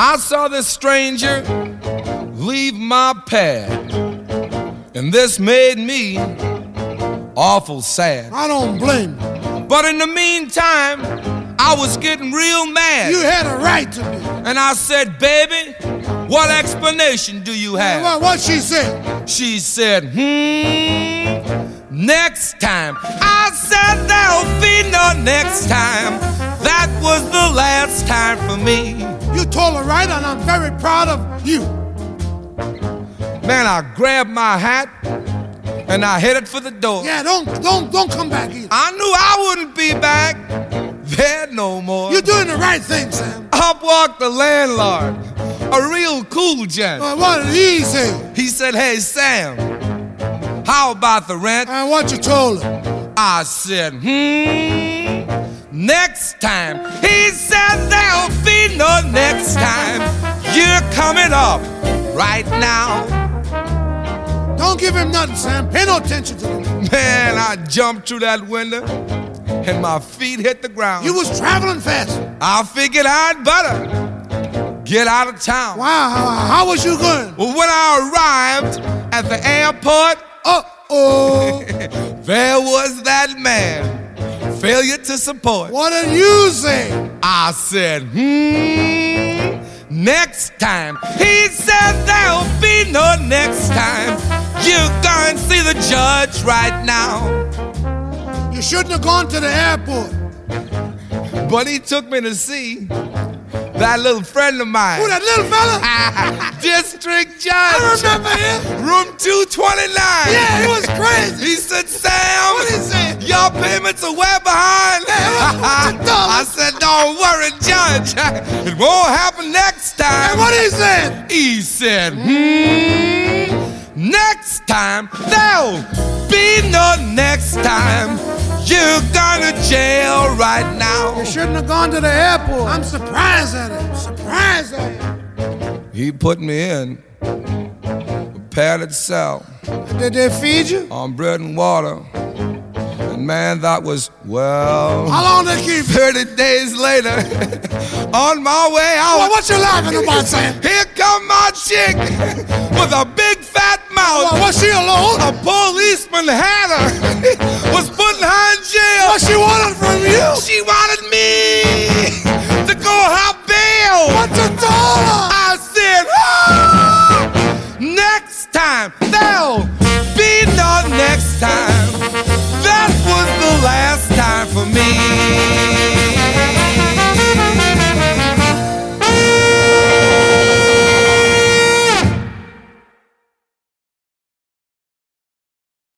I saw this stranger leave my pad, and this made me awful sad. I don't blame you. But in the meantime, I was getting real mad. You had a right to be. And I said, baby, what explanation do you have? What she said? She said, next time. I said, there'll be no next time. That was the last time for me. You told her right, and I'm very proud of you. Man, I grabbed my hat and I headed for the door. Yeah, don't come back either. I knew I wouldn't be back there no more. You're doing the right thing, Sam. Up walked the landlord, a real cool gent. What did he say? He said, hey, Sam, how about the rent? And what you told him? I said, next time. He said, there'll be no next time. You're coming up right now. Don't give him nothing, Sam. Pay no attention to him. Man, I jumped through that window and my feet hit the ground. You was traveling fast. I figured I'd better get out of town. Wow, how was you going? Well, when I arrived at the airport, there was that man. Failure to support. What did you say? I said, next time. He said, there'll be no next time. You go and see the judge right now. You shouldn't have gone to the airport. But he took me to see that little friend of mine. Who, that little fella? District Judge. I remember him. Room 229. Yeah, he was crazy. He said, Sam, what did he say? Your payments are way behind. I said, don't worry, Judge. It won't happen next time. And what he said? He said, next time, there'll be no next time. You're going to jail right now. You shouldn't have gone to the airport. I'm surprised at him. Surprised at him. He put me in a padded cell. Did they feed you? On bread and water. And man, that was, well... How long did they keep you? 30 days later, on my way out... Well, what you laughing about, Sam? Here come my chick with a big fat mouth. Well, was she alone? A policeman had her. Was putting her in jail. What she wanted from you? She wanted me to go have bail. What you told her? I said, next time, there'll be no next time.